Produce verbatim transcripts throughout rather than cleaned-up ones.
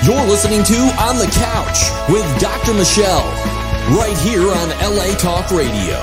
You're listening to On the Couch with Doctor Michelle, right here on L A Talk Radio.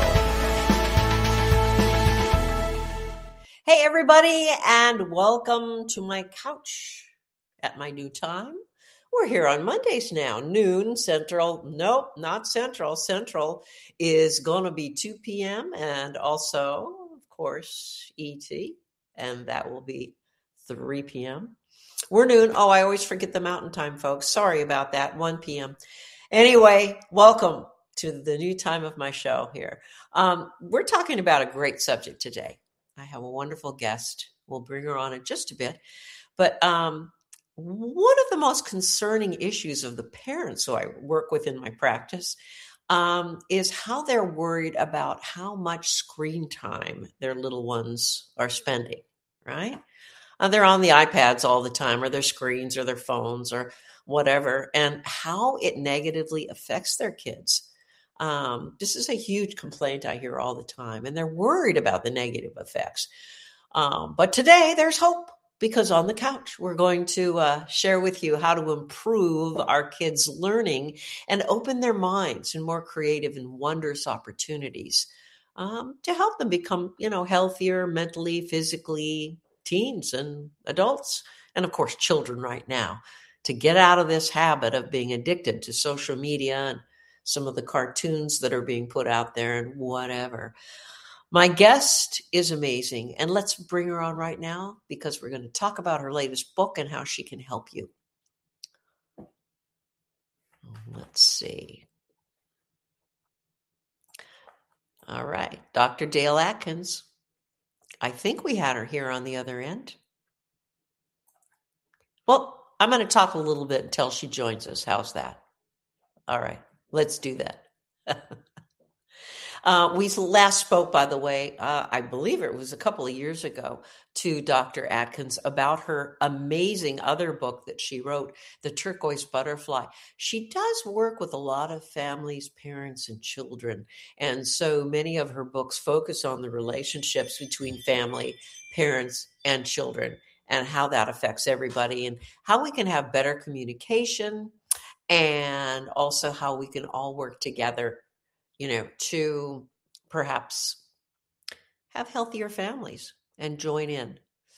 Hey, everybody, and welcome to my couch at my new time. We're here on Mondays now, noon Central. Nope, not Central. Central is going to be two p.m. and also, of course, E T, and that will be three p.m. We're noon. Oh, I always forget the mountain time, folks. Sorry about that. one p.m. Anyway, welcome to the new time of my show here. Um, we're talking about a great subject today. I have a wonderful guest. We'll bring her on in just a bit. But um, one of the most concerning issues of the parents who I work with in my practice um, is how they're worried about how much screen time their little ones are spending, right? Uh, they're on the iPads all the time, or their screens, or their phones, or whatever, and how it negatively affects their kids. Um, this is a huge complaint I hear all the time, and they're worried about the negative effects. Um, but today there's hope, because on the couch, we're going to uh, share with you how to improve our kids' learning and open their minds in more creative and wondrous opportunities um, to help them become, you know, healthier mentally, physically, teens and adults, and of course, children right now, to get out of this habit of being addicted to social media and some of the cartoons that are being put out there and whatever. My guest is amazing, and let's bring her on right now because we're going to talk about her latest book and how she can help you. Let's see. All right, Doctor Dale Atkins. I think we had her here on the other end. Well, I'm going to talk a little bit until she joins us. How's that? All right, let's do that. uh, we last spoke, by the way, uh, I believe it was a couple of years ago, to Doctor Atkins about her amazing other book that she wrote, The Turquoise Butterfly. She does work with a lot of families, parents, and children. And so many of her books focus on the relationships between family, parents, and children, and how that affects everybody, and how we can have better communication, and also how we can all work together, you know, to perhaps have healthier families and join in.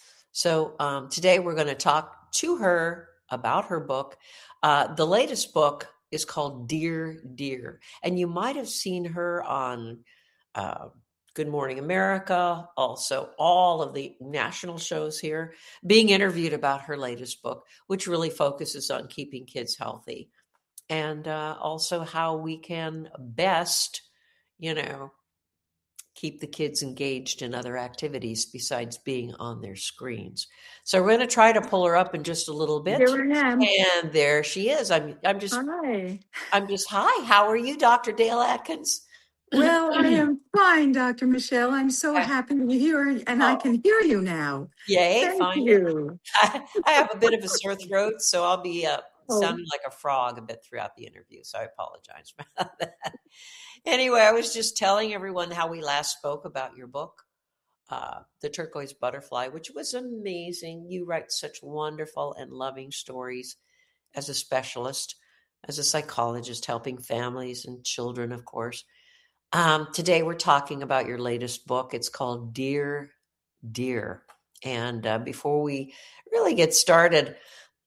So um, today we're going to talk to her about her book. Uh, the latest book is called Dear, Dear. And you might have seen her on uh, Good Morning America, also all of the national shows here, being interviewed about her latest book, which really focuses on keeping kids healthy. And uh, also how we can best, you know, keep the kids engaged in other activities besides being on their screens. So we're going to try to pull her up in just a little bit. Here I am. And there she is. I'm I'm just Hi. I'm just hi. How are you, Doctor Dale Atkins? Well, I am fine, Doctor Michelle. I'm so happy to hear, and I Oh. can hear you now. Yay, Thank fine. you. I, I have a bit of a sore throat, so I'll be uh, Oh. sounding like a frog a bit throughout the interview. So I apologize about that. Anyway, I was just telling everyone how we last spoke about your book, uh, The Turquoise Butterfly, which was amazing. You write such wonderful and loving stories as a specialist, as a psychologist, helping families and children, of course. Um, today, we're talking about your latest book. It's called Dear, Dear. And uh, before we really get started,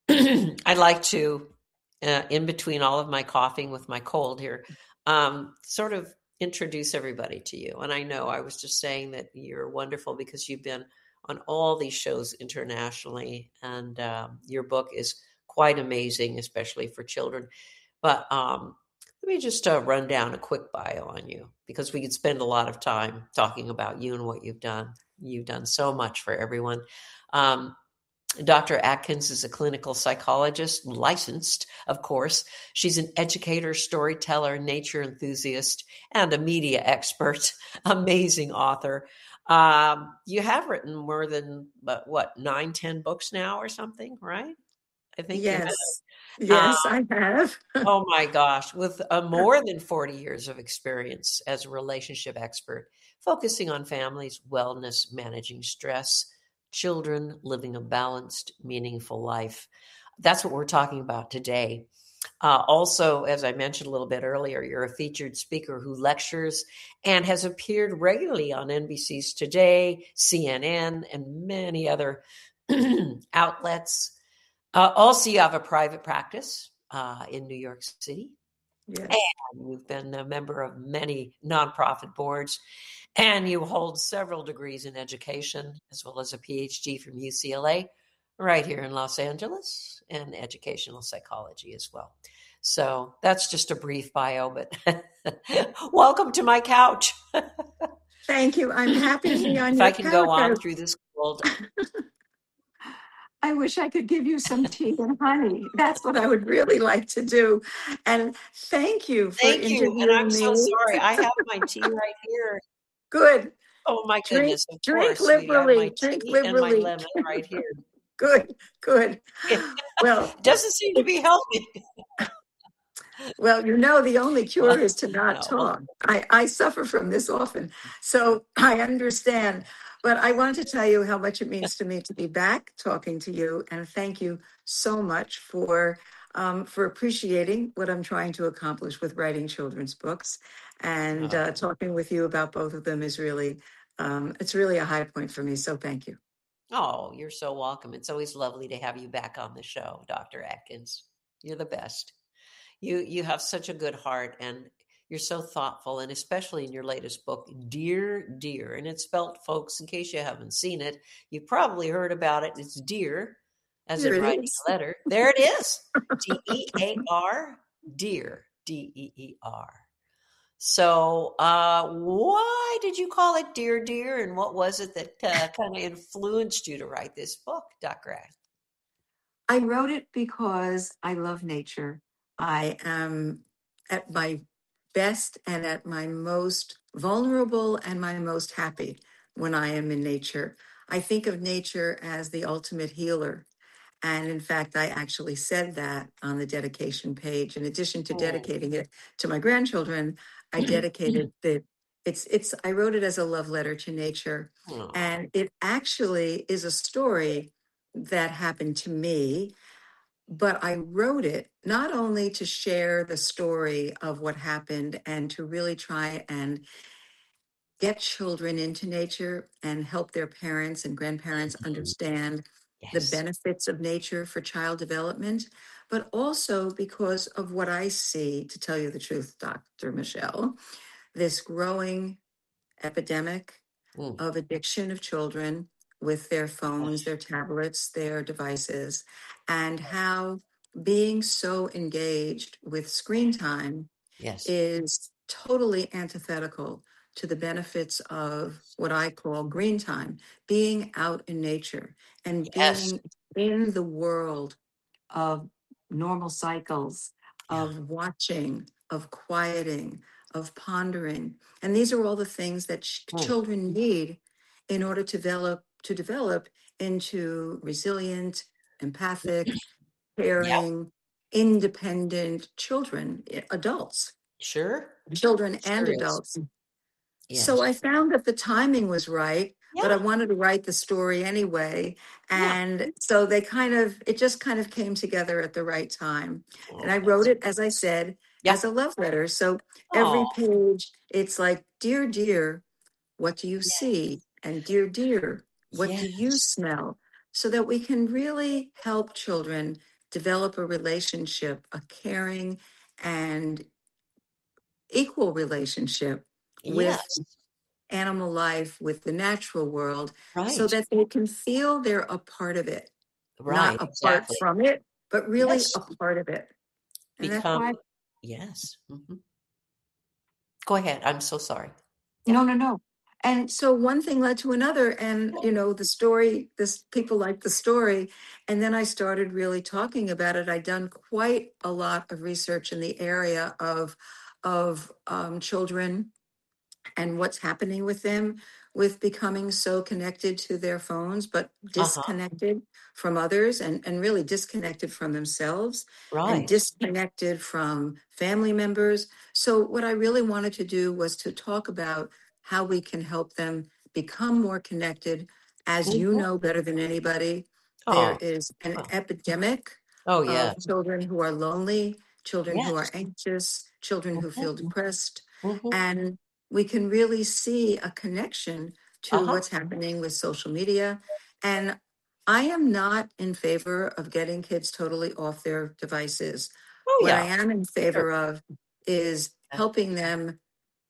I'd like to, uh, in between all of my coughing with my cold here, um, sort of introduce everybody to you. And I know I was just saying that you're wonderful because you've been on all these shows internationally, and um, your book is quite amazing, especially for children. But um, let me just uh, run down a quick bio on you, because we could spend a lot of time talking about you and what you've done. You've done so much for everyone. Um, Doctor Atkins is a clinical psychologist, licensed, of course. She's an educator, storyteller, nature enthusiast, and a media expert, amazing author. Um, you have written more than, uh, what, nine, ten books now or something, right? I think you have. Yes. Yes, Um, I have. Oh my gosh, with uh, more than forty years of experience as a relationship expert, focusing on families, wellness, managing stress, children, living a balanced, meaningful life. that's what we're talking about today. Uh, also, as I mentioned a little bit earlier, you're a featured speaker who lectures and has appeared regularly on N B C's Today, C N N, and many other outlets. Uh, also, you have a private practice uh, in New York City. Yes. And you've been a member of many nonprofit boards, and you hold several degrees in education, as well as a P H D from U C L A, right here in Los Angeles, and educational psychology as well. So that's just a brief bio, but welcome to my couch. Thank you. I'm happy to be on if your I can couch. go on through this world. I wish I could give you some tea and honey. That's what I would really like to do. And thank you for Thank you. interviewing And I'm me. so sorry. I have my tea right here. Good. Oh, my Drink, goodness. Of drink course. We have liberally. my Drink tea and my liberally. lemon right here. Good, good. Well, doesn't seem to be helping. Well, you know, the only cure Well, is to not no. talk. I, I suffer from this often, so I understand. But I want to tell you how much it means to me to be back talking to you, and thank you so much for um, for appreciating what I'm trying to accomplish with writing children's books, and uh, talking with you about both of them is really um, it's really a high point for me. So thank you. Oh, you're so welcome. It's always lovely to have you back on the show, Doctor Atkins. You're the best. You you have such a good heart, and you're so thoughtful, and especially in your latest book, Dear Dear. And it's spelled, folks, in case you haven't seen it, you probably heard about it. It's Dear, as There in it writing is. a letter. There it is. D E A R, Dear, D E E R. So uh, why did you call it Dear Dear, and what was it that uh, kind of influenced you to write this book, Doctor Atkins? I wrote it because I love nature. I am at my best and at my most vulnerable and my most happy when I am in nature. I think of nature as the ultimate healer. And in fact, I actually said that on the dedication page. In addition to Oh. dedicating it to my grandchildren, I dedicated it. It's it's I wrote it as a love letter to nature. Oh. And it actually is a story that happened to me, but I wrote it not only to share the story of what happened and to really try and get children into nature and help their parents and grandparents understand Yes. the benefits of nature for child development, but also because of what I see, to tell you the truth, Doctor Michelle, this growing epidemic Mm. of addiction of children with their phones, their tablets, their devices, and how being so engaged with screen time Yes. is totally antithetical to the benefits of what I call green time, being out in nature and Yes. being in the world of normal cycles, Yeah. of watching, of quieting, of pondering. And these are all the things that ch- Mm. children need in order to develop to develop into resilient, empathic, caring, independent children, i- adults, Sure. children and Sure is. adults. Yes. So I found that the timing was right, but I Yeah. wanted to write the story anyway. Yeah. And so they kind of, it just kind of came together at the right time. Oh, And I that's- wrote it, as I said, Yeah. as a love letter. So every Aw. page, it's like, dear, dear, what do you Yes. see? And dear, dear, what do you Yes. smell? So that we can really help children develop a relationship, a caring and equal relationship with Yes. animal life, with the natural world, so Right. that they can feel they're a part of it, Right. not apart Exactly. from it, but really Yes. a part of it. And that's Become. why, Yes. hmm Go ahead. I'm so sorry. no, no, no. And so one thing led to another, and you know, the story, this people liked the story. And then I started really talking about it. I'd done quite a lot of research in the area of of um, children and what's happening with them with becoming so connected to their phones, but Uh-huh. disconnected from others and, and really disconnected from themselves and Right. disconnected from family members. So what I really wanted to do was to talk about how we can help them become more connected. As you Mhm. know better than anybody, there Oh. is an Well. epidemic Oh, yeah. of children who are lonely, children who are Yes. anxious, children who feel Mhm. depressed. Mhm. And we can really see a connection to Uh-huh. what's happening with social media. And I am not in favor of getting kids totally off their devices. Oh, What I yeah. am in Sure. favor of is Uh, helping them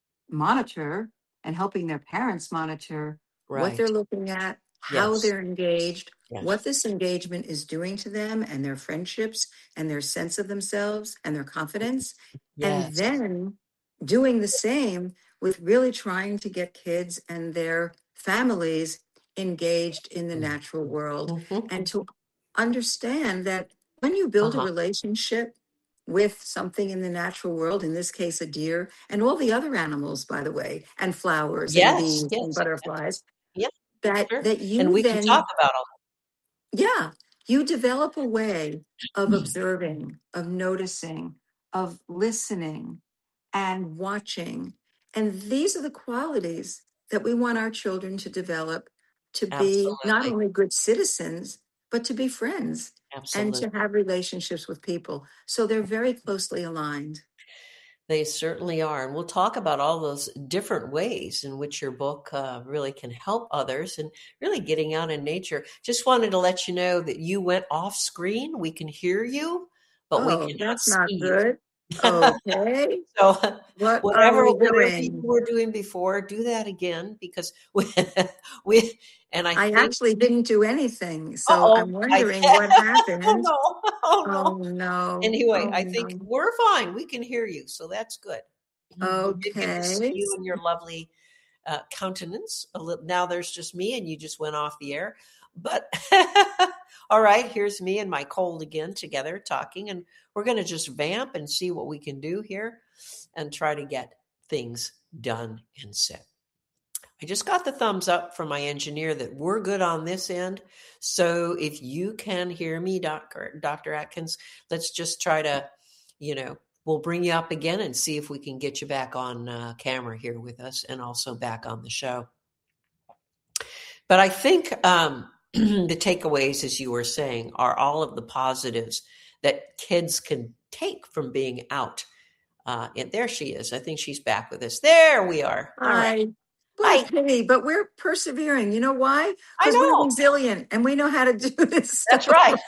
monitor and helping their parents monitor what Right. they're looking at, how Yes. they're engaged, what Yes. this engagement is doing to them and their friendships and their sense of themselves and their confidence. And Yes. then doing the same with really trying to get kids and their families engaged in the natural world Mhm. and to understand that when you build a Uh-huh. relationship with something in the natural world, in this case, a deer, and all the other animals, by the way, and flowers and Yes. bees and Yes. butterflies, Yeah. that Sure. that And you we can talk then, about all yeah, you develop a way of observing, of noticing, of listening and watching. And these are the qualities that we want our children to develop to be not Absolutely. only good citizens, but to be friends and Absolutely. to have relationships with people. So they're very closely aligned. They certainly are. And we'll talk about all those different ways in which your book uh, really can help others and really getting out in nature. Just wanted to let you know that you went off screen. We can hear you, but we Oh, cannot that's see not you. good. Okay. So What are whatever we whatever you doing? were doing before, do that again because we, we and I I think, actually didn't do anything. So uh-oh, I'm I wondering what oh happened. no, oh Oh, no. no. Anyway, Oh, I think no. we're fine. We can hear you, so that's good. Mhm. We did get to see Okay. you and your lovely uh, countenance. A little, now there's just me, and you just went off the air. But all right, here's me and my cold again together talking, and we're going to just vamp and see what we can do here and try to get things done and said. I just got the thumbs up from my engineer that we're good on this end. So if you can hear me, Doctor Doctor Atkins, let's just try to, you know, we'll bring you up again and see if we can get you back on uh, camera here with us and also back on the show. But I think um, the takeaways, as you were saying, are all of the positives that kids can take from being out. Uh, and there she is. I think she's back with us. There we are. All right. Hi. What a Hi. pity, but we're persevering. You know why? I Because we're know. resilient and we know how to do this That's stuff. right.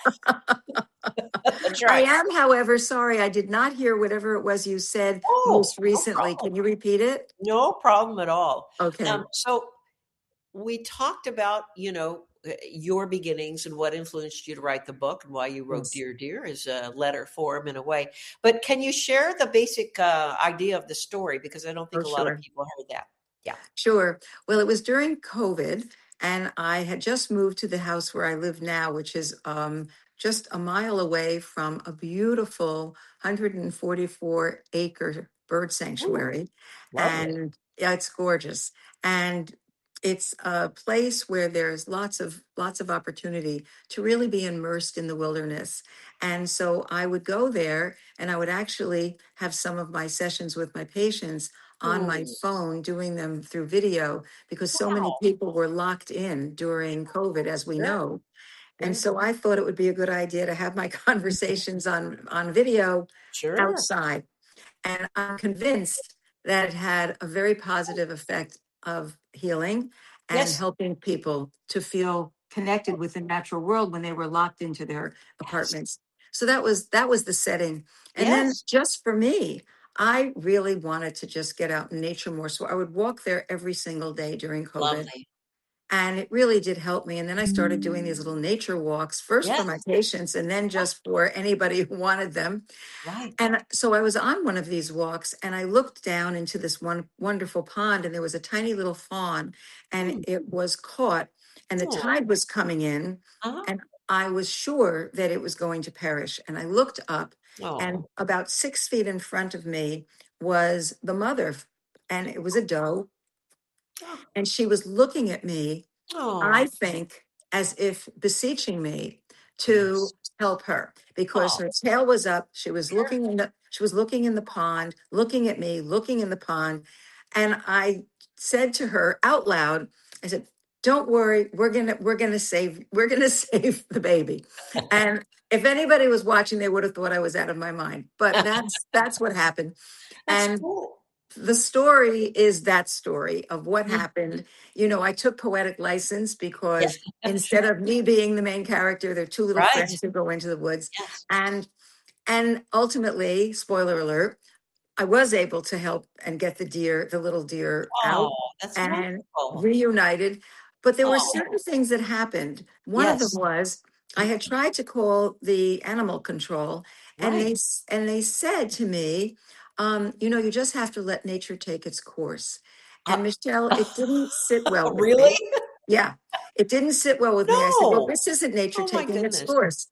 That's I right. am, however, sorry, I did not hear whatever it was you said Oh, most no recently. problem. Can you repeat it? No problem at all. Okay, Um, so we talked about, you know, uh, your beginnings and what influenced you to write the book and why you wrote yes, Dear Dear as a letter form in a way. But can you share the basic uh, idea of the story? Because I don't think oh, a lot of sure. people heard that. Yeah. Sure. Well, it was during COVID, and I had just moved to the house where I live now, which is um, just a mile away from a beautiful one hundred forty-four acre bird Ooh, sanctuary. lovely. And yeah, it's gorgeous. And it's a place where there's lots of lots of opportunity to really be immersed in the wilderness. And so I would go there and I would actually have some of my sessions with my patients on my Hmm. phone doing them through video because so many Wow. people were locked in during COVID, as we Sure. know. And Sure. so I thought it would be a good idea to have my conversations on, on video Sure. outside. And I'm convinced that it had a very positive effect of healing and Yes. helping people to feel connected with the natural world when they were locked into their Yes. apartments. So that was that was the setting. And then Yes. just for me, I really wanted to just get out in nature more. So I would walk there every single day during COVID. Lovely. And it really did help me. And then I started doing these little nature walks, first for my Yes. patients and then just for anybody who wanted them. Right. And so I was on one of these walks and I looked down into this one wonderful pond and there was a tiny little fawn and Hmm. it was caught and the Oh. tide was coming in Uh-huh. and I was sure that it was going to perish. And I looked up and Oh. about six feet in front of me was the mother and it was a doe and she was looking at me, I Oh. think, as if beseeching me to Yes. help her because Oh. her tail was up. She was Sure. looking in the she was looking in the pond, looking at me, looking in the pond. And I said to her out loud, I said, don't worry, we're gonna we're gonna save we're gonna save the baby. And if anybody was watching, they would have thought I was out of my mind. But that's that's what happened. That's And cool. the story is that story of what Mhm. happened. You know, I took poetic license Yeah. because instead of me being the main character, there are two little Right. friends who go into the woods. Yes. And and ultimately, spoiler alert, I was able to help and get the deer, the little deer Oh, out that's and wonderful. reunited. But there were Oh, certain things that happened. One of them yes. was I had tried to call the animal control, and Right. they s- and they said to me, um, you know, you just have to let nature take its course. And Uh, Michelle, it didn't sit well with really? me. Yeah, it didn't sit well with me. I said, well, No. this isn't nature Oh my taking its goodness. course.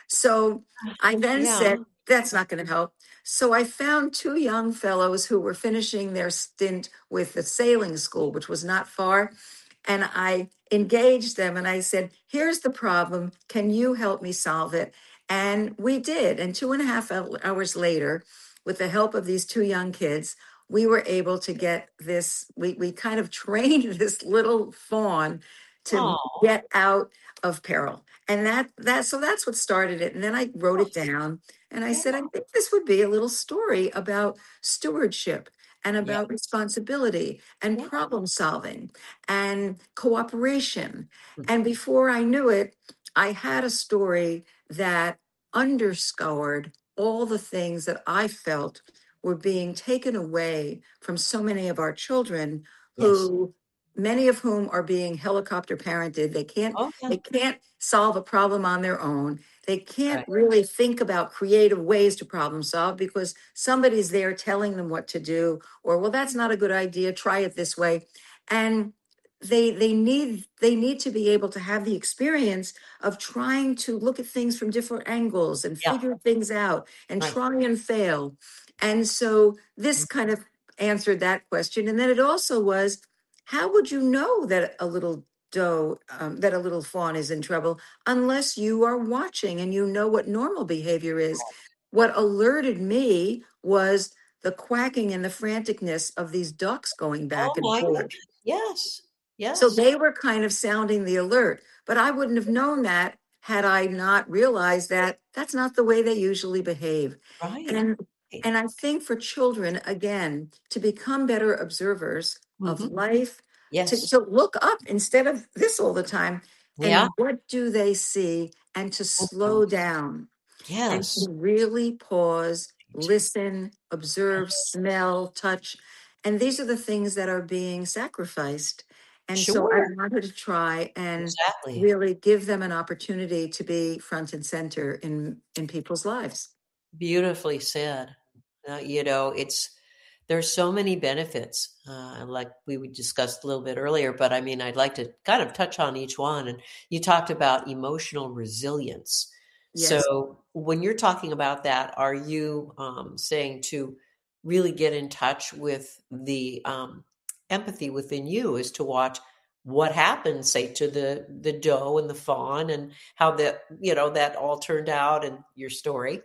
So I then said, Yeah. that's not going to help. So I found two young fellows who were finishing their stint with the sailing school, which was not far. And I engaged them and I said, here's the problem. Can you help me solve it? And we did. And two and a half hou- hours later, with the help of these two young kids, we were able to get this. We, we kind of trained this little fawn to Oh, get out of peril. And that that so that's what started it. And then I wrote oh, it down and I yeah. said, I think this would be a little story about stewardship and Yeah. about responsibility and Yeah. problem solving and cooperation. Mm. And before I knew it, I had a story that underscored all the things that I felt were being taken away from so many of our children Yes. who many of whom are being helicopter parented. They can't Oh, yeah. they can't solve a problem on their own. They can't Right. really think about creative ways to problem solve because somebody's there telling them what to do, or well, that's not a good idea, try it this way. And they they need they need to be able to have the experience of trying to look at things from different angles and Yeah. figure things out and Right. try and fail. And so this Mm. kind of answered that question. And then it also was, how would you know that a little doe, um, that a little fawn is in trouble unless you are watching and you know what normal behavior is? What alerted me was the quacking and the franticness of these ducks going Oh back and my forth. goodness. Yes. So Yes. they were kind of sounding the alert, but I wouldn't have known that had I not realized that that's not the way they usually behave. Right. And Right. and I think for children, again, to become better observers of Hmm. life, to, Yes. to look up instead of this all the time, Yeah. and what do they see, and to Mhm. slow down and Yes. to really pause, listen, observe, smell, touch. And these are the things that are being sacrificed. And so I Sure. wanted to try and Exactly. really give them an opportunity to be front and center in, in people's lives. Beautifully said. Uh, you know, it's there's so many benefits, uh, like we we discussed a little bit earlier. But I mean, I'd like to kind of touch on each one. And you talked about emotional resilience. Yes. So when you're talking about that, are you um, saying to really get in touch with the um, empathy within you, is to watch what happened, say, to the the doe and the fawn, and how that you know that all turned out in your story,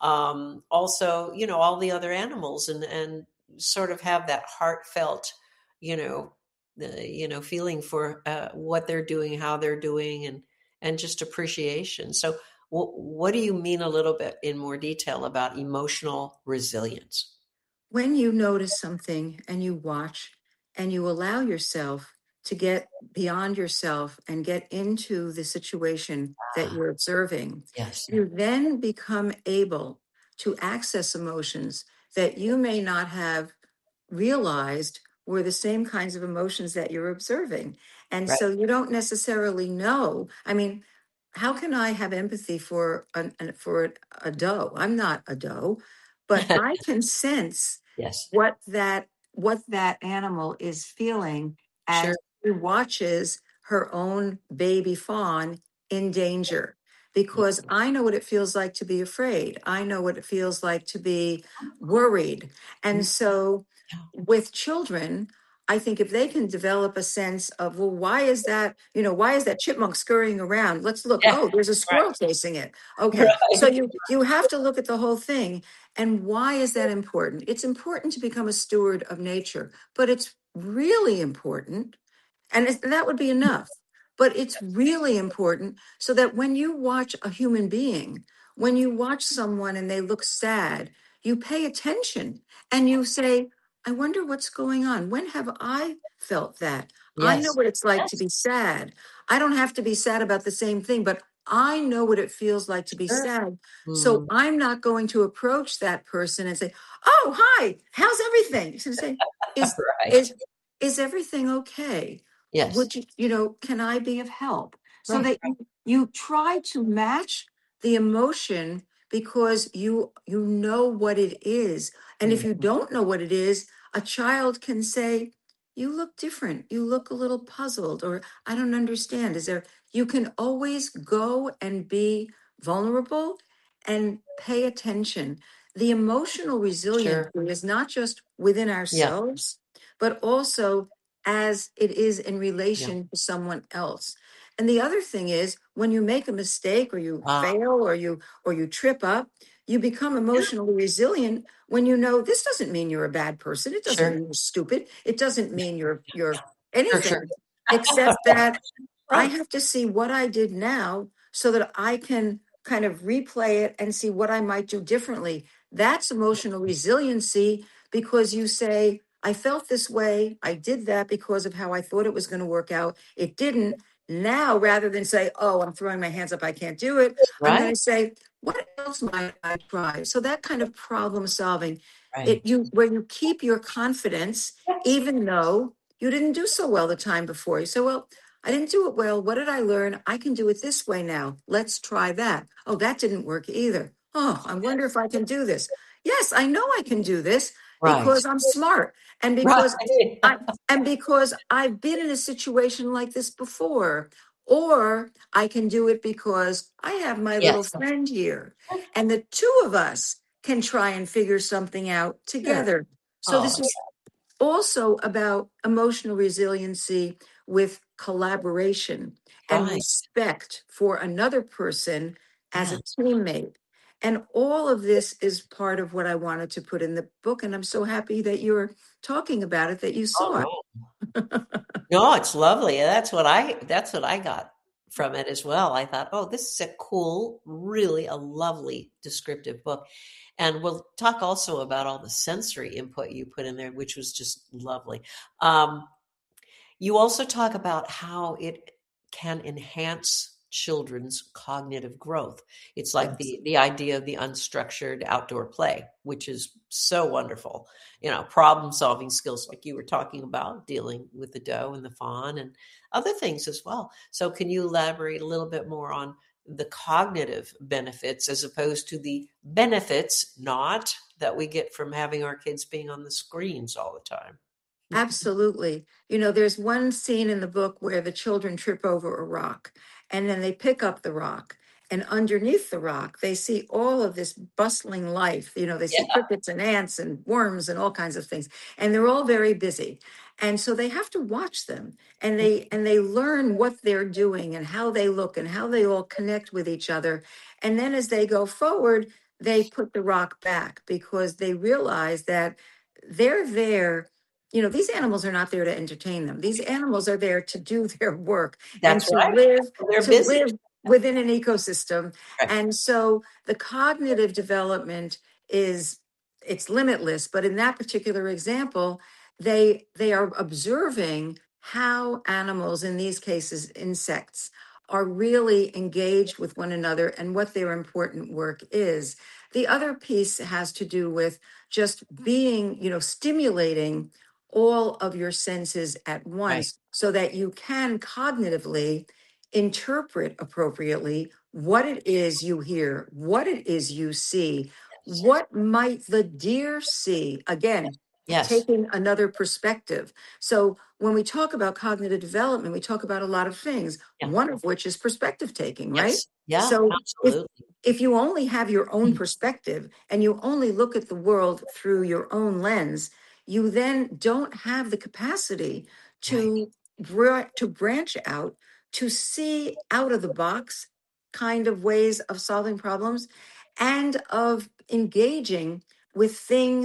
um, also, you know, all the other animals, and and sort of have that heartfelt, you know, uh, you know, feeling for uh, what they're doing, how they're doing, and and just appreciation. So, wh- what do you mean a little bit in more detail about emotional resilience? When you notice something and you watch and you allow yourself to get beyond yourself and get into the situation that Ah, you're observing, yes, you then become able to access emotions that you may not have realized were the same kinds of emotions that you're observing. And right. so you don't necessarily know. I mean, how can I have empathy for an, an- for a doe? I'm not a doe, but I can sense Yes, what that what that animal is feeling sure. as she watches her own baby fawn in danger. Yeah, Because I know what it feels like to be afraid. I know what it feels like to be worried. mm, And so yeah, with children, I think if they can develop a sense of, well, why is that, you know, why is that chipmunk scurrying around? Let's look. yeah, Oh, there's a right, squirrel chasing it. Okay. So right. you you have to look at the whole thing. And why is that important? It's important to become a steward of nature, but it's really important And it's, that would be enough. But it's really important so that when you watch a human being, when you watch someone and they look sad, you pay attention and you say, I wonder what's going on. When have I felt that? I know Yes. what it's like to Yes. be sad. I don't have to be sad about the same thing, but I know what it feels like to be Sure. sad. So Mm. I'm not going to approach that person and say, oh, hi, how's everything? You're going to say, is, Right. is, is everything okay? Yes. Would you, you know, can I be of help? So Right. that you, you try to match the emotion because you you know what it is. And if Mm. you don't know what it is, a child can say, you look different. You look a little puzzled, or I don't understand. Is there, you can always go and be vulnerable and pay attention. The emotional resilience Sure. is not just within Yeah. ourselves, but also as it is in Yeah. relation to someone else. And the other thing is when you make a mistake or you Ah, fail or you or you trip up, you become yeah. emotionally resilient when you know this doesn't mean you're a bad person. It doesn't Sure. mean you're stupid. It doesn't Yeah. mean you're you're Sure. Sure. anything except that I Right. have to see what I did now so that I can kind of replay it and see what I might do differently. That's emotional resiliency because you say, I felt this way. I did that because of how I thought it was going to work out. It didn't. Now, rather than say, oh, I'm throwing my hands up, I can't do it, I'm going Right. to say, what else might I try? So that kind of problem solving, Right. it you where you keep your confidence, Yes. even though you didn't do so well the time before. You say, well, I didn't do it well. What did I learn? I can do it this way now. Let's try that. Oh, that didn't work either. Oh, I wonder if I can do this. Yes, I know I can do this Right. because I'm smart and Right. because I and because I've been in a situation like this before. Or I can do it because I have my little Yes. friend here. And the two of us can try and figure something out Sure. together. So Oh, this is also about emotional resiliency with collaboration and right. respect for another person as a Yeah. teammate. And all of this is part of what I wanted to put in the book. And I'm so happy that you're talking about it, that you Oh saw it. no. No, it's lovely. That's what I that's what I got from it as well. I thought, oh, this is a cool, really a lovely descriptive book. And we'll talk also about all the sensory input you put in there, which was just lovely. Um, you also talk about how it can enhance children's cognitive growth. It's like Yes. the the idea of the unstructured outdoor play, which is so wonderful. You know, problem solving skills like you were talking about, dealing with the doe and the fawn and other things as well. So can you elaborate a little bit more on the cognitive benefits as opposed to the benefits not that we get from having our kids being on the screens all the time? Absolutely. You know, there's one scene in the book where the children trip over a rock and then they pick up the rock. And underneath the rock, they see all of this bustling life. You know, they see Yeah. crickets and ants and worms and all kinds of things. And they're all very busy. And so they have to watch them and they and they learn what they're doing and how they look and how they all connect with each other. And then as they go forward, they put the rock back because they realize that they're there. You know, these animals are not there to entertain them. These animals are there to do their work and That's to right. live, They're to busy. live within an ecosystem. Right. And so the cognitive development is it's limitless, but in that particular example, they they are observing how animals, in these cases insects, are really engaged with one another and what their important work is. The other piece has to do with just being, you know, stimulating all of your senses at Right. once so that you can cognitively interpret appropriately what it is you hear, what it is you see, Yes. what might the deer see. Again, Yes. taking another perspective. So when we talk about cognitive development, we talk about a lot of things, Yeah. one of which is perspective taking, right? Yes. Yeah, So if absolutely. if you only have your own Mm. perspective and you only look at the world through your own lens, you then don't have the capacity Right. to br- to branch out, to see out of the box kind of ways of solving problems and of engaging with things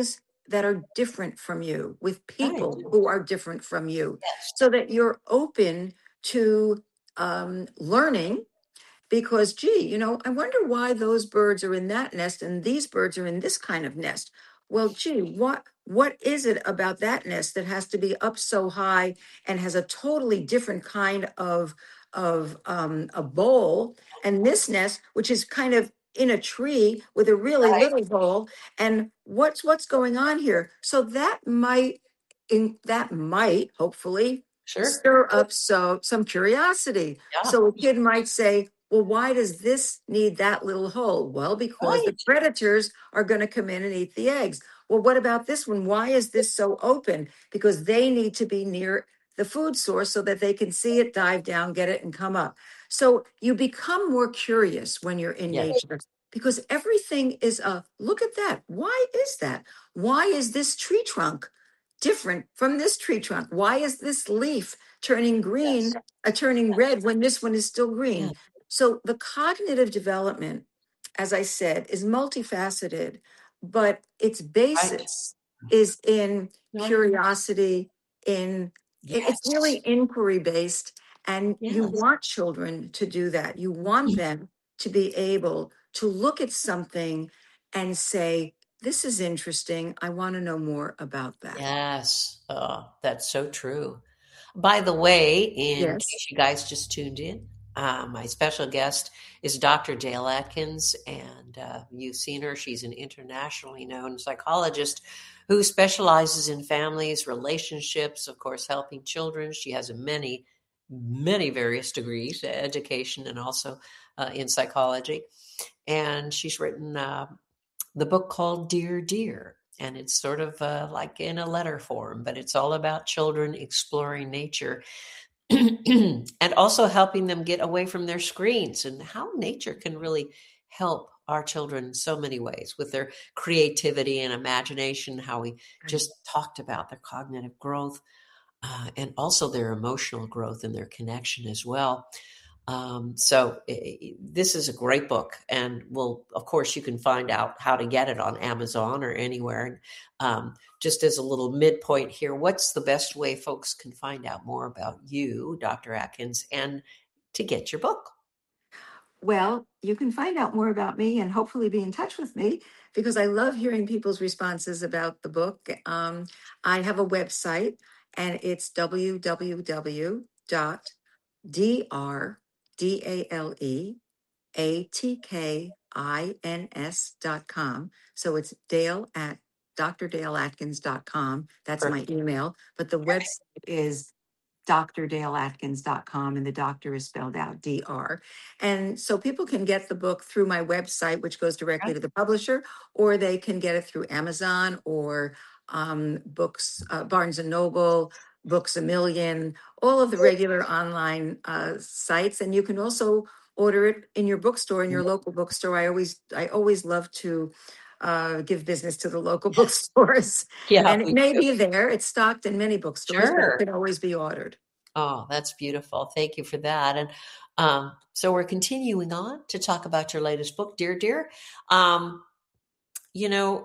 that are different from you, with people Right. who are different from you, Yes. so that you're open to um, learning. Because, gee, you know, I wonder why those birds are in that nest and these birds are in this kind of nest. Well, gee, what what is it about that nest that has to be up so high and has a totally different kind of of um, a bowl, and this nest, which is kind of in a tree with a really Right. little bowl, and what's what's going on here? So that might in that might hopefully Sure. stir up so some curiosity. Yeah. So a kid might say, well, why does this need that little hole? Well, because the Right. predators are going to come in and eat the eggs. Well, what about this one? Why is this so open? Because they need to be near the food source so that they can see it, dive down, get it, and come up. So you become more curious when you're in Yes. nature, because everything is a look at that. Why is that? Why is this tree trunk different from this tree trunk? Why is this leaf turning green, Yes. uh, turning red when this one is still Yeah. green? So the cognitive development, as I said, is multifaceted, but its Right. basis is in Right. curiosity, in it- it's Yes. really inquiry based. And you Yes. want children to do that. You want them to be able to look at something and say, this is interesting. I want to know more about that. Yes. Oh, that's so true. By the way, in Yes. case you guys just tuned in, uh, my special guest is Doctor Dale Atkins, and uh, you've seen her. She's an internationally known psychologist who specializes in families, relationships, of course, helping children. She has many, many various degrees, education, and also uh, in psychology. And she's written uh, the book called Dear Dear. And it's sort of uh, like in a letter form, but it's all about children exploring nature and also helping them get away from their screens, and how nature can really help our children in so many ways with their creativity and imagination, how we Right. just talked about their cognitive growth, uh, and also their emotional growth and their connection as well. Um, so i- this is a great book, and well, of course, you can find out how to get it on Amazon or anywhere. And um, just as a little midpoint here, what's the best way folks can find out more about you, Doctor Atkins, and to get your book? Well, you can find out more about me and hopefully be in touch with me, because I love hearing people's responses about the book. Um, I have a website, and it's w w w dot dr dale A T K I N S dot com. So it's Dale at dr dale atkins dot com. That's my Perfect. email. But the website is dr dale atkins dot com, and the doctor is spelled out D R. And so people can get the book through my website, which goes directly Right. to the publisher, or they can get it through Amazon or um, Books, uh, Barnes and Noble, Books a Million, all of the regular online uh, sites. And you can also order it in your bookstore, in your local bookstore. I always, I always love to uh, give business to the local bookstores. Yeah, And it we may do. be there. It's stocked in many bookstores, but it Sure. can always be ordered. Oh, that's beautiful. Thank you for that. And um, so we're continuing on to talk about your latest book, Dear Dear. Um, you know,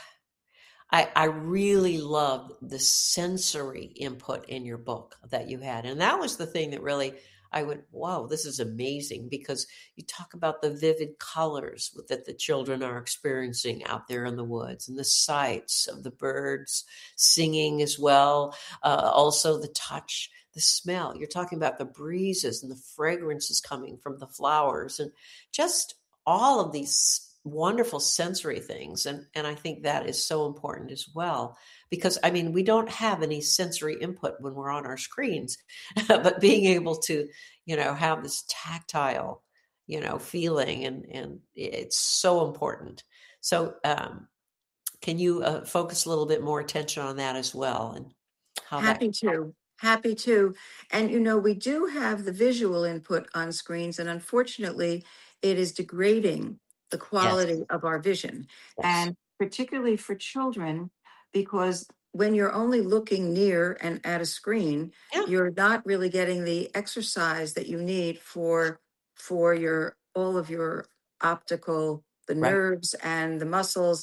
I, I really loved the sensory input in your book that you had. And that was the thing that really, I went, wow, this is amazing, because you talk about the vivid colors that the children are experiencing out there in the woods, and the sights of the birds singing as well. Uh, also the touch, the smell. You're talking about the breezes and the fragrances coming from the flowers, and just all of these wonderful sensory things. And and I think that is so important as well, because I mean, we don't have any sensory input when we're on our screens, but being able to, you know, have this tactile, you know, feeling, and and it's so important. So um can you uh, focus a little bit more attention on that as well, and how that Happy can help? to. Happy to. And, you know, we do have the visual input on screens, and unfortunately, it is degrading the Yes. quality of our vision. Yes. And particularly for children, because when you're only looking near and at a screen, Yeah. you're not really getting the exercise that you need for for your all of your optical, the Right. nerves and the muscles.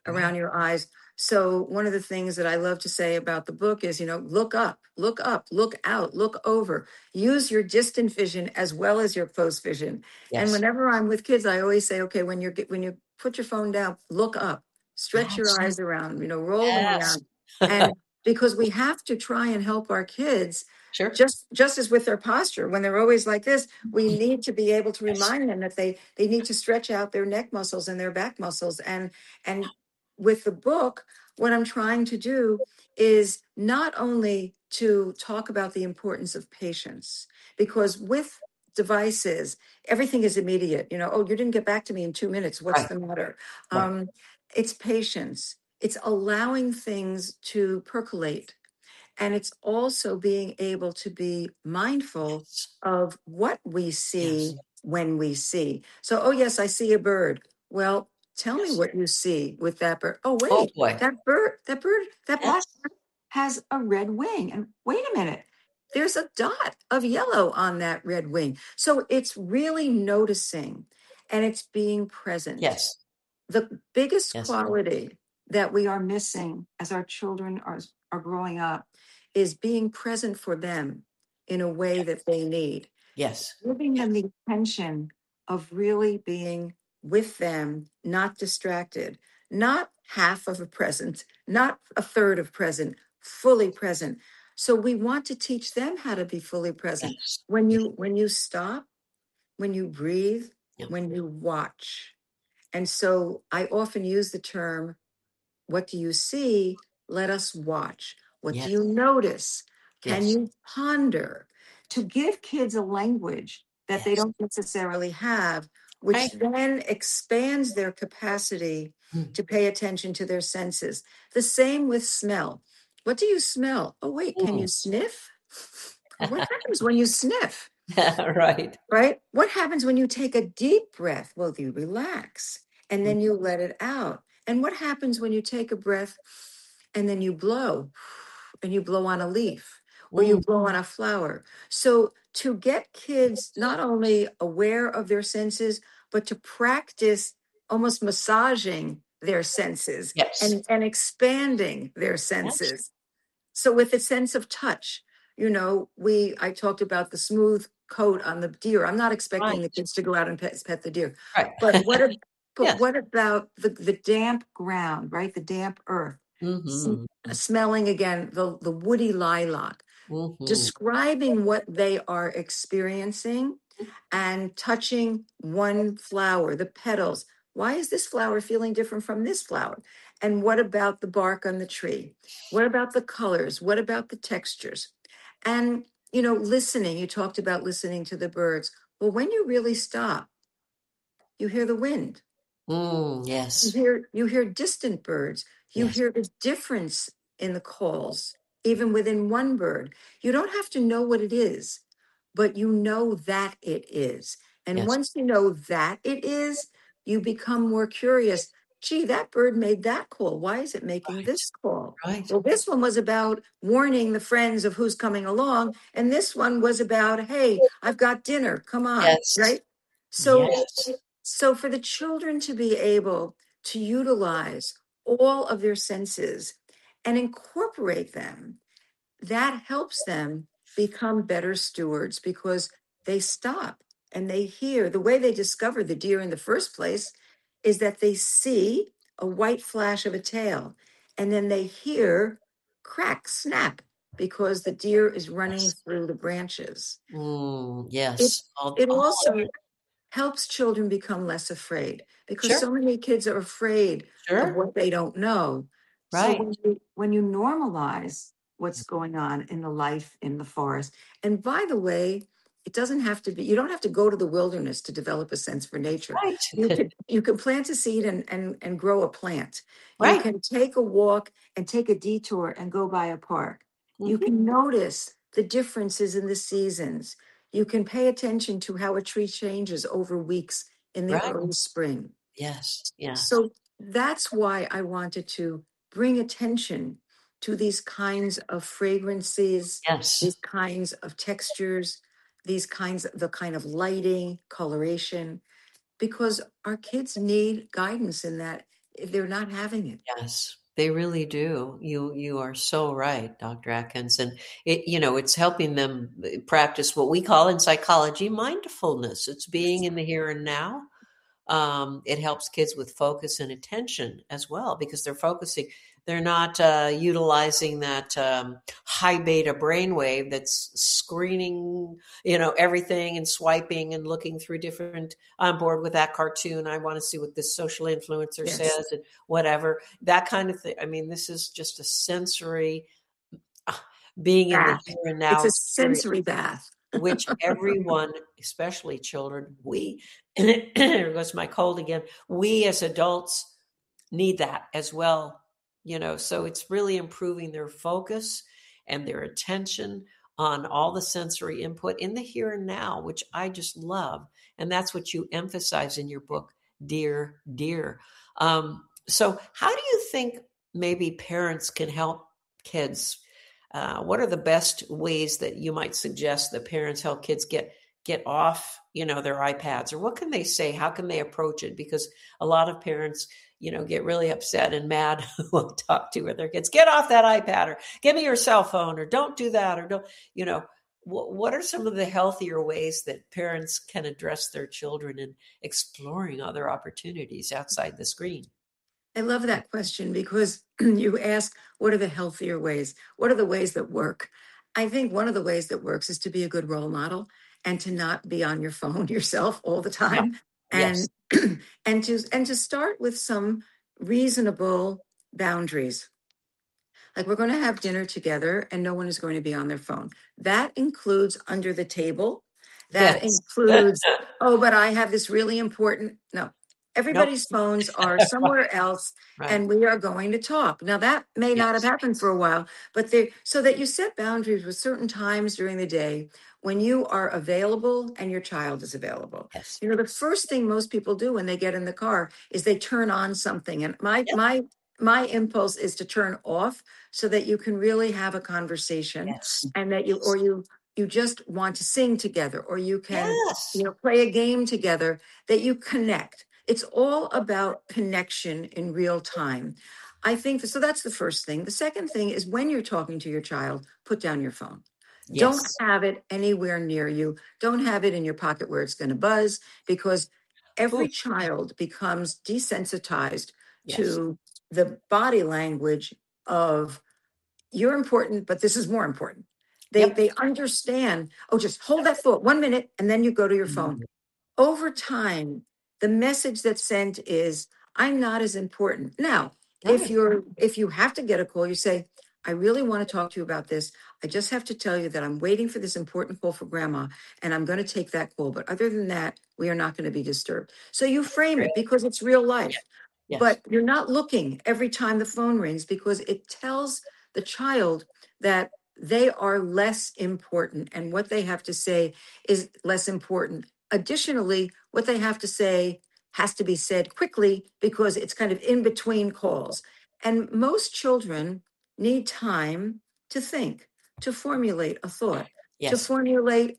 around Right. your eyes. So one of the things that I love to say about the book is, you know, look up, look up, look out, look over. Use your distant vision as well as your close vision. And Yes. whenever I'm with kids, I always say, okay, when you're get- when you put your phone down, look up, stretch your Yes. eyes around, you know, roll them Yes. around. And because we have to try and help our kids Sure. just just as with their posture, when they're always like this, we need to be able to remind them that they they need to stretch out their neck muscles and their back muscles. And and with the book, what I'm trying to do is not only to talk about the importance of patience, because with devices, everything is immediate. You know, oh, you didn't get back to me in two minutes. What's Right. the matter? Right. Um, it's patience. It's allowing things to percolate. And it's also being able to be mindful Yes. of what we Yes. see when we see. So, oh, yes, I see a bird. Well, tell me Yes. what you see with that bird. Oh, Oh wait, boy. that bird, that bird, that black Yes. bird has a red wing. And wait a minute, there's a dot of yellow on that red wing. So it's really noticing and it's being present. Yes. The biggest Yes. quality that we are missing as our children are, are growing up is being present for them in a way that they need, Yes. giving them the attention of really being with them, not distracted, not half of a present, not a third of present, fully present. So we want to teach them how to be fully present. Yes. When you when you stop, when you breathe, Yeah. when you watch. And so I often use the term, what do you see? Let us watch. What do Yes. you notice? Can Yes. you ponder? To give kids a language that they Yes. don't necessarily have, which Right. then expands their capacity Mm. to pay attention to their senses. The same with smell. What do you smell? Oh, wait, can you Mm. sniff? What happens when you sniff? Right. Right? What happens when you take a deep breath? Well, you relax and then you let it out. And what happens when you take a breath and then you blow and you blow on a leaf or you Mm. blow on a flower? So, to get kids not only aware of their senses, but to practice almost massaging their senses Yes. and, and expanding their Yes. senses. So with a sense of touch, you know, we I talked about the smooth coat on the deer. I'm not expecting the Right. kids to go out and pet, pet the deer, Right. but what a, but Yes. what about the the damp ground, right? The damp earth, sm- Mm-hmm. smelling again the the woody lilac, Mm-hmm. describing what they are experiencing and touching one flower, the petals. Why is this flower feeling different from this flower? And what about the bark on the tree? What about the colors? What about the textures? And, you know, listening, you talked about listening to the birds. Well, when you really stop, you hear the wind. Mm. You Yes. hear you hear distant birds. You Yes. hear the difference in the calls, even within one bird. You don't have to know what it is, but you know that it is. And Yes. once you know that it is, you become more curious. Gee, that bird made that call. Why is it making Right. this call? Right. Well, this one was about warning the friends of who's coming along. And this one was about, hey, I've got dinner. Come on. Yes. Right? So Yes. so for the children to be able to utilize all of their senses and incorporate them, that helps them become better stewards because they stop and they hear. The way they discover the deer in the first place is that they see a white flash of a tail and then they hear crack, snap, because the deer is running Yes. through the branches. Mm. It, Yes. All, it all of also it. helps children become less afraid because Sure. so many kids are afraid of Sure. what they don't know. So Right. when you, when you normalize what's going on in the life in the forest, and by the way, it doesn't have to be, you don't have to go to the wilderness to develop a sense for nature. Right. You can you can plant a seed and and, and grow a plant. You Right. can take a walk and take a detour and go by a park. You Mm-hmm. can notice the differences in the seasons. You can pay attention to how a tree changes over weeks in the Right. early spring. Yes. Yes. So that's why I wanted to bring attention to these kinds of fragrances, Yes. these kinds of textures, these kinds of the kind of lighting, coloration, because our kids need guidance in that they're not having it. Yes, they really do. You you are so right, Doctor Atkins. And it, you know, it's helping them uh, practice what we call in psychology mindfulness. It's being in the here and now. Um, it helps kids with focus and attention as well because they're focusing. They're not uh, utilizing that um, high beta brainwave that's screening, you know, everything and swiping and looking through different. I'm bored with that cartoon. I want to see what this social influencer Yes. says and whatever that kind of thing. I mean, this is just a sensory uh, being in the Bath. here and It's now a experience, sensory bath. which everyone, especially children, we, and there goes my cold again, we as adults need that as well, you know, so it's really improving their focus and their attention on all the sensory input in the here and now, which I just love. And that's what you emphasize in your book, Dear, Dear. Um, so how do you think maybe parents can help kids? Uh, what are the best ways that you might suggest that parents help kids get get off, you know, their iPads, or what can they say? How can they approach it? Because a lot of parents, you know, get really upset and mad when I talk to their kids. Get off that iPad, or give me your cell phone, or don't do that, or don't, you know. What, what are some of the healthier ways that parents can address their children in exploring other opportunities outside the screen? I love that question because you ask, what are the healthier ways? What are the ways that work? I think one of the ways that works is to be a good role model and to not be on your phone yourself all the Yeah. time. Yes. And and to and to start with some reasonable boundaries. Like, we're going to have dinner together and no one is going to be on their phone. That includes under the table. That Yes. includes, oh, but I have this really important. No, Nope. everybody's phones are somewhere else Right. and we are going to talk. Now, that may not have Yes. happened for a while, but they, so that you set boundaries with certain times during the day when you are available and your child is available. Yes. You know, the first thing most people do when they get in the car is they turn on something. And my, Yep. my, my impulse is to turn off so that you can really have a conversation, Yes. and that you, or you, you just want to sing together, or you can, Yes. you know, play a game together, that you connect. It's all about connection in real time. I think so. That's the first thing. The second thing is, when you're talking to your child, put down your phone. Don't Yes. have it anywhere near you. Don't have it in your pocket where it's going to buzz, because every Ooh. child becomes desensitized Yes. to the body language of, you're important, but this is more important. They Yep. they understand, oh, just hold that thought one minute and then you go to your phone. Mm. Over time, the message that's sent is, I'm not as important. Now, if Right. you're if you have to get a call, you say, I really want to talk to you about this. I just have to tell you that I'm waiting for this important call for grandma and I'm going to take that call. But other than that, we are not going to be disturbed. So you frame it because it's real life. Yes. But you're not looking every time the phone rings, because it tells the child that they are less important and what they have to say is less important. Additionally, what they have to say has to be said quickly because it's kind of in between calls. And most children need time to think, to formulate a thought, to Yes. formulate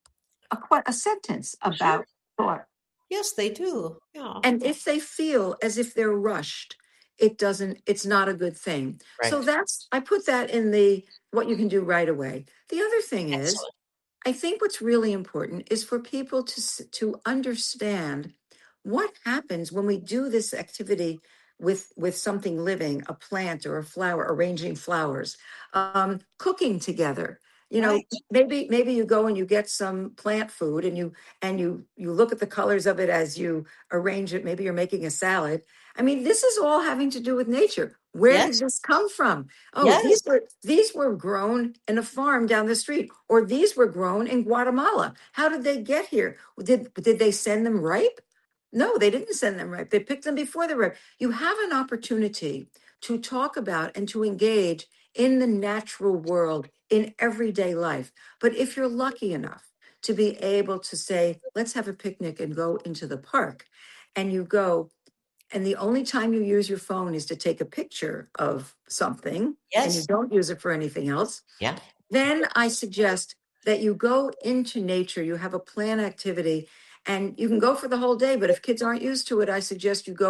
a, que- a sentence Sure. about thought. Yes, they do. Yeah. And if they feel as if they're rushed, it doesn't, it's not a good thing. So Right. that's, I put that in the what you can do right away. The other thing is, Excellent. I think what's really important is for people to s- to understand what happens when we do this activity with with something living, a plant or a flower, arranging flowers, um, cooking together. You know, Right. maybe maybe you go and you get some plant food and you and you you look at the colors of it as you arrange it. Maybe you're making a salad. I mean, this is all having to do with nature. Where did Yes. this come from? Oh, Yes. these were these were grown in a farm down the street, or these were grown in Guatemala. How did they get here? Did did they send them ripe? No, they didn't send them ripe. They picked them before they're ripe. You have an opportunity to talk about and to engage in the natural world in everyday life. But if you're lucky enough to be able to say, let's have a picnic and go into the park, and you go, and the only time you use your phone is to take a picture of something, and you Yes. don't use it for anything else, Yeah. then I suggest that you go into nature. You have a planned activity and you can go for the whole day. But if kids aren't used to it, I suggest you go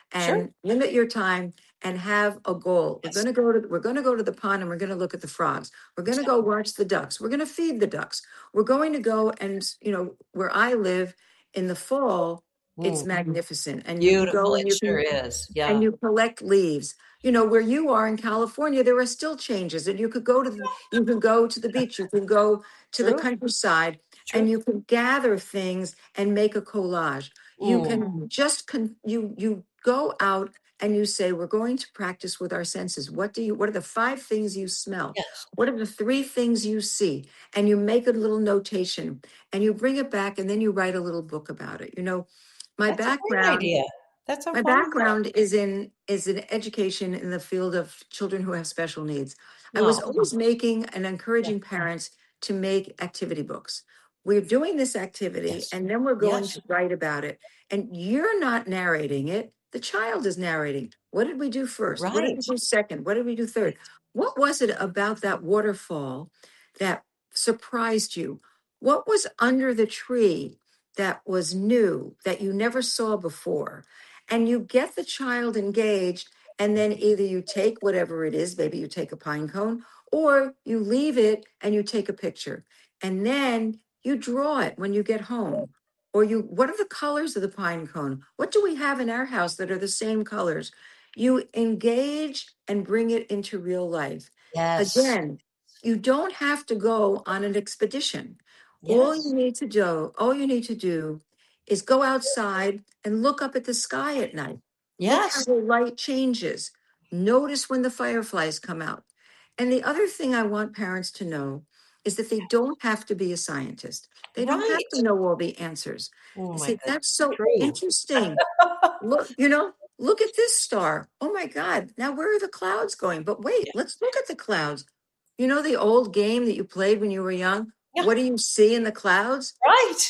Sure. and limit your time and have a goal. We're Yes. going to go to we're going to go to the pond and we're going to look at the frogs. We're going to go watch the ducks. We're going to feed the ducks. We're going to go and, you know, where I live in the fall, it's Mm, magnificent. And you can beautiful. go and It you sure can is. Yeah. and you collect leaves. You know, where you are in California, there are still changes, and you could go to the, you can go to the beach, you can go to the True. countryside, True. and you can gather things and make a collage. You Mm, can just con- you you go out and you say, we're going to practice with our senses. What do you? What are the five things you smell? yes. What are the three things you see? And you make a little notation, and you bring it back, and then you write a little book about it. You know, my That's a great background. idea. That's a My wonderful. background is in is in education in the field of children who have special needs. I was No. always making and Yeah. encouraging parents to make activity books. We're doing this activity Yes. and then we're going Yes. to write about it. And you're not narrating it, the child is narrating. What did we do first? What did we Right. do second? What did we do third? What was it about that waterfall that surprised you? What was under the tree that was new that you never saw before? And you get the child engaged, and then either you take whatever it is, maybe you take a pine cone, or you leave it and you take a picture, and then you draw it when you get home. Or you, what are the colors of the pine cone? What do we have in our house that are the same colors? You engage and bring it into real life. Yes. Again, you don't have to go on an expedition. All you Yes. need to do, all you need to do is go outside and look up at the sky at night. Look how Yes. the light changes. Notice when the fireflies come out. And the other thing I want parents to know is that they don't have to be a scientist. They don't have Right. to know all the answers. Oh They my say, that's goodness. so True. interesting. Look, you know, look at this star. Oh my God. Now where are the clouds going? But wait, Yeah. let's look at the clouds. You know the old game that you played when you were young? Yeah. What do you see in the clouds? Right.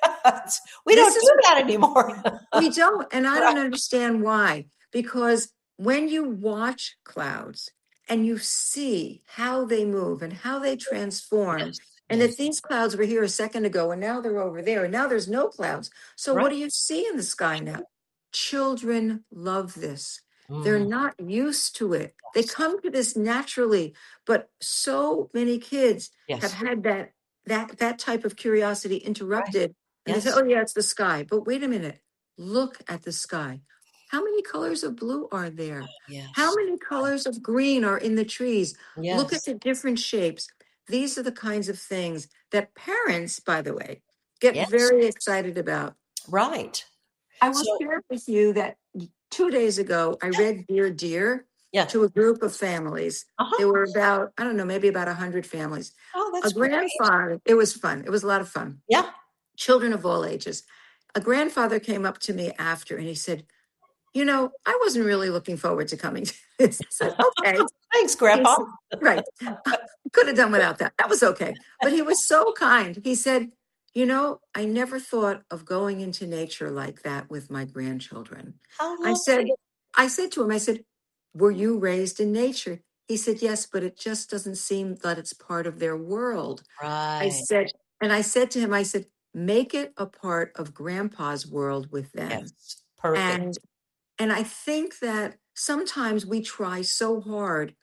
We This don't is do that anymore. We don't, and I don't Right. understand why. Because when you watch clouds and you see how they move and how they transform, Yes. and Yes. that these clouds were here a second ago and now they're over there, and now there's no clouds. So what Right. do you see in the sky now? Children love this. They're Mm, not used to it. They yes. come to this naturally, but so many kids have Yes. had that that that type of curiosity Right. interrupted, and they say, Yes. "Oh yeah, it's the sky." But wait a minute. Look at the sky. How many colors of blue are there? How Yes. many colors of green are in the trees? Look at Yes. the different shapes. These are the kinds of things that parents, by the way, get Yes. very excited about. Right. I will So, share with you that two days ago, I read Dear Dear yeah. to a group of families. Uh-huh. There were about, I don't know, maybe about one hundred families. Oh, A that's great. grandfather, it was fun. It was a lot of fun. Yeah. Children of all ages. A grandfather came up to me after and he said, you know, I wasn't really looking forward to coming to this. I said, okay. Thanks, He Grandpa. said, right. Could have done without that. That was okay. But he was so kind. He said, you know, I never thought of going into nature like that with my grandchildren. How I said, lovely. I said to him, I said, were you raised in nature? He said, yes, but it just doesn't seem that it's part of their world. I Right. said, and I said to him, I said, make it a part of grandpa's world with them. Yes. Perfect. And and I think that sometimes we try so hard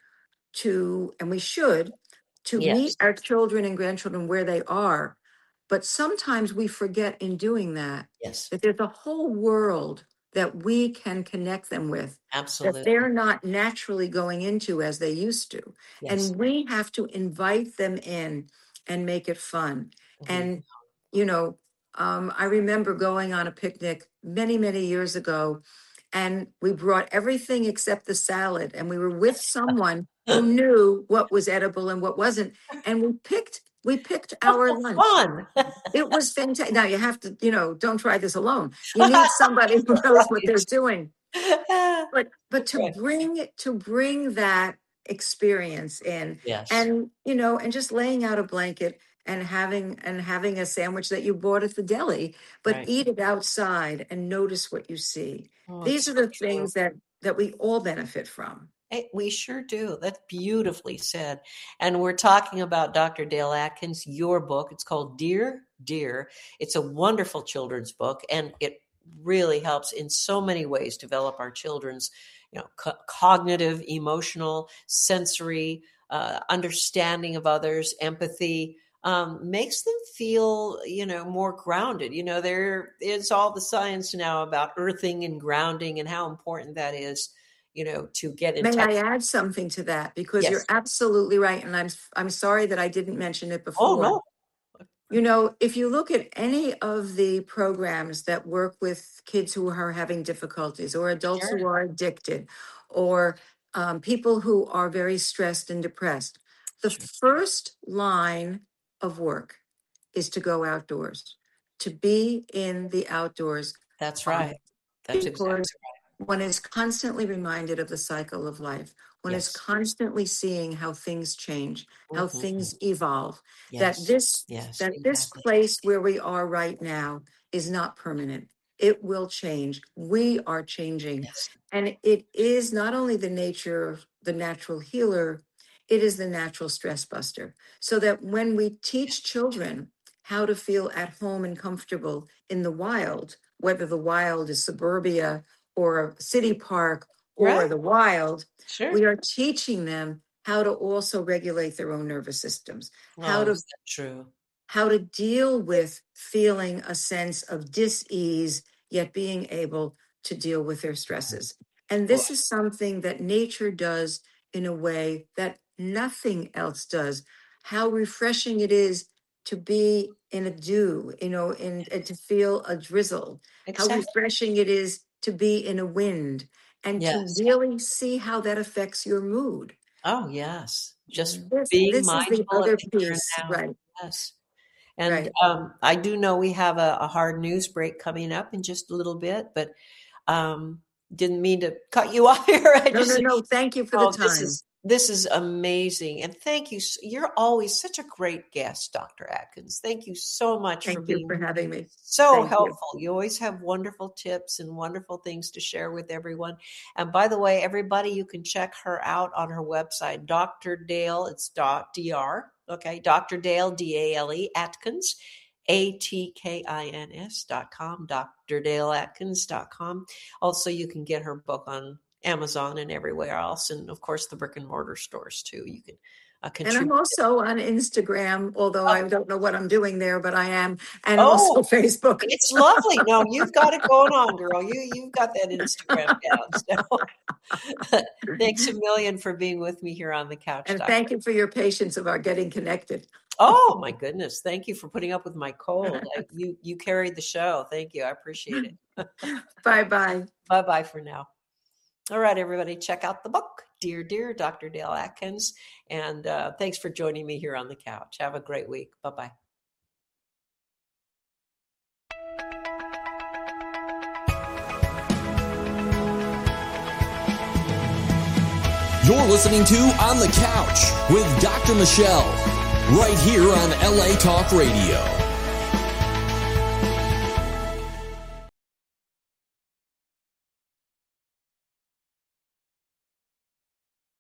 to, and we should, to Yes. meet our children and grandchildren where they are. But sometimes we forget in doing that Yes. that there's a whole world that we can connect them with that Absolutely. they're not naturally going into as they used to. Yes. And we have to invite them in and make it fun. Mhm. And, you know, um, I remember going on a picnic many, many years ago, and we brought everything except the salad, and we were with someone who knew what was edible and what wasn't, and we picked we picked our Oh, lunch. fun. It was fantastic. Now you have to, you know, don't try this alone. You need somebody who knows what they're doing. But but to Right. bring it to bring that experience in, Yes. and you know, and just laying out a blanket and having and having a sandwich that you bought at the deli, but Right. eat it outside and notice what you see. Oh, These it's are so the true. things that that we all benefit from. Hey, we sure do. That's beautifully said. And we're talking about Doctor Dale Atkins, your book. It's called Dear Dear. It's a wonderful children's book, and it really helps in so many ways develop our children's, you know, co- cognitive, emotional, sensory, uh, understanding of others, empathy, um, makes them feel, you know, more grounded. You know, there is all the science now about earthing and grounding and how important that is, you know, to get in May touch. I add something to that? Because Yes. you're absolutely right. And I'm, I'm sorry that I didn't mention it Oh, before. no. You know, if you look at any of the programs that work with kids who are having difficulties, or adults Sure. who are addicted, or um, people who are very stressed and depressed, the Sure. first line of work is to go outdoors, to be in the outdoors. That's right. That's exactly right. One is constantly reminded of the cycle of life. One is Yes. constantly seeing how things change, how Mhm. things evolve. Yes. That this Yes, that this exactly. place where we are right now is not permanent. It will change. We are changing. Yes. And it is not only the nature of the natural healer, it is the natural stress buster. So that when we teach children how to feel at home and comfortable in the wild, whether the wild is suburbia or a city park or Right. the wild, Sure. we are teaching them how to also regulate their own nervous systems, how Oh, to is that true? how to deal with feeling a sense of dis-ease, yet being able to deal with their stresses. And Boy. this is something that nature does in a way that nothing else does. How refreshing it is to be in a dew, you know, and, and to feel a drizzle. Exactly. How refreshing it is to be in a wind, and Yes. to really see how that affects your mood. Oh, yes. Just This, being this is the mindful of other the here and piece, now. right? Yes. And Right. um, I do know we have a, a hard news break coming up in just a little bit, but um, didn't mean to cut you off here. I No, just, no, no. Thank you for oh, the this time. is this is amazing, and thank you. s- You're always such a great guest, Doctor Atkins. Thank you so much for Thank you being for having me. so Thank you. helpful. You always have wonderful tips and wonderful things to share with everyone. And by the way, everybody, you can check her out on her website, Doctor Dale. It's dot dr. Okay, Doctor Dale, D A L E Atkins, A T K I N S dot com, Doctor Dale Atkins dot com. Also, you can get her book on Amazon and everywhere else, and of course the brick and mortar stores too. You can uh, And contribute. I'm also on Instagram, although I don't know what I'm doing there, but I am, and Oh, also Facebook. it's lovely. No, you've got it going on, girl. You you've got that Instagram down. So thanks a million for being with me here on the couch, And Doctor. thank you for your patience about getting connected. Oh my goodness. Thank you for putting up with my cold. I, you you carried the show. Thank you. I appreciate it. Bye-bye. Bye-bye for now. All right, everybody, check out the book, Dear, Dear, Doctor Dale Atkins. And uh, thanks for joining me here on the couch. Have a great week. Bye-bye. You're listening to On the Couch with Doctor Michelle, right here on L A Talk Radio.